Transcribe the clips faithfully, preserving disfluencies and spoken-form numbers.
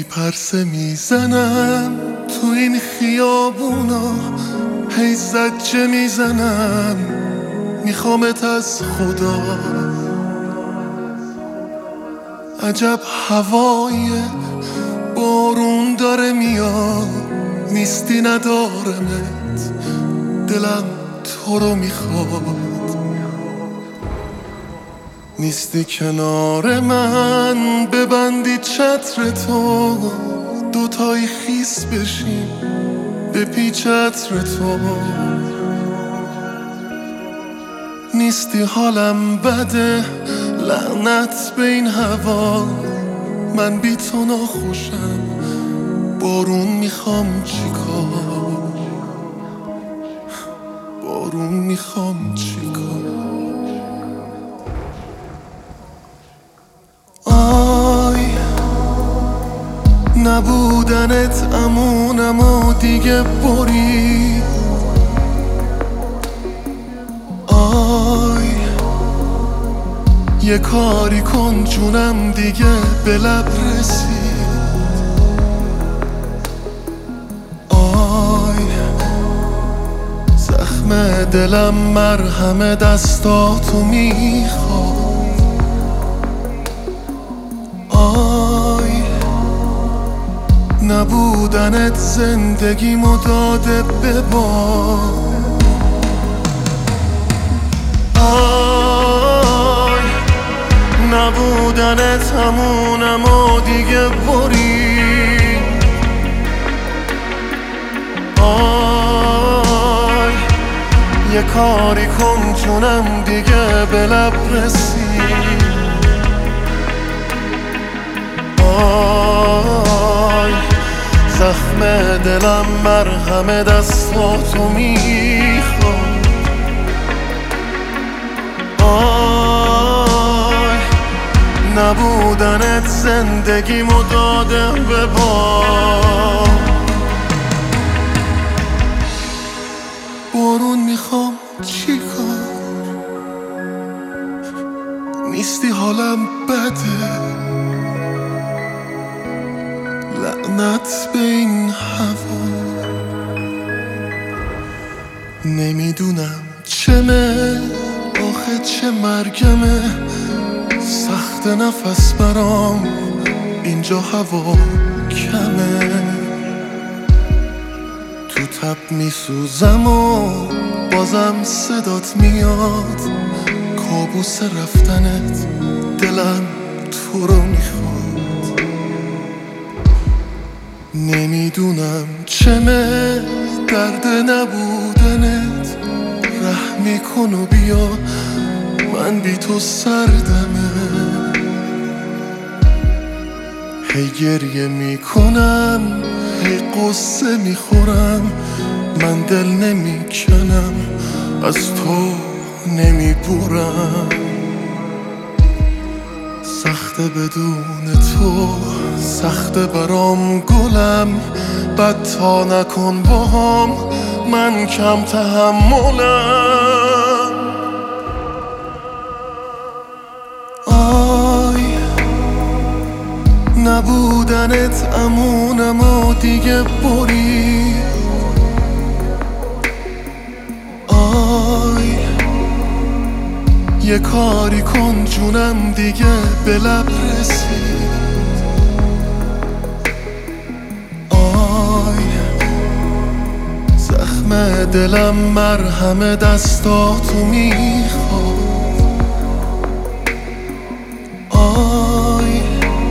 پرسه میزنم تو این خیابونا، هی زجه میزنم میخوامت از خدا. عجب هواییه، بارون داره میاد، نیستی ندارمت، دلم تو رو میخواد. نیستی کنار من، ببندی چتر تو، دوتایی خیس بشیم به پی چتر تو. نیستی حالم بده، لعنت به این هوا، من بی تو ناخوشم، بارون میخوام چیکار، بارون میخوام چیکار. آی نبودنت امونم و دیگه برید. آی یه کاری کن جونم دیگه به لب رسید. آی زخم دلم مرهم دستاتو میخواد. آی نبودنت زندگیمو داده به باد. آی نبودنت همونم و دیگه برید. آی یه کاری کن جونم دیگه به لب رسید. آی زخم دلم مرهم دستاتو میخواد. آی نبودنت زندگیمو داده به باد. بارون میخوام چیکار، نیستی حالم بده، لعنت به این هوا. نمیدونم چمه آخه چه مرگمه، سخت نفس برام اینجا هوا کمه. تو تب میسوزم و بازم صدات میاد، کابوس رفتنت دلم تو رو میخواد. نمیدونم چمه درد نبودنت، رحمی کن و بیا من بی تو سردمه. هی گریه میکنم، هی قصه میخورم، من دل نمیکنم، از تو نمیبورم. سخته بدون تو، سخته برام گلم، بد تا نکن باهام، من کم تحملم. آی نبودنت امونم و دیگه برید. آی یه کاری کن جونم دیگه به لب رسید. آی زخم دلم مرهم دستاتو میخواد. آی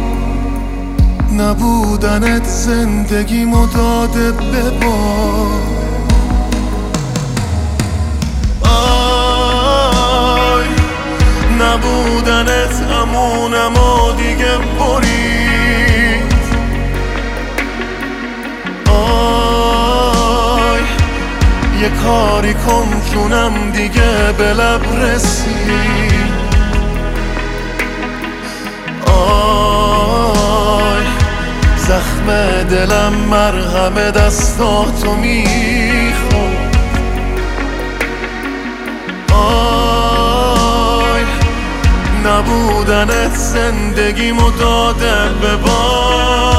نبودنت زندگیمو داده به باد. نبودنت امونم و دیگه برید. آی یه کاری کن جونم دیگه به لب رسید. آی زخم دلم مرهم دستاتو میخواد. نبودنت زندگیمو داده به باد.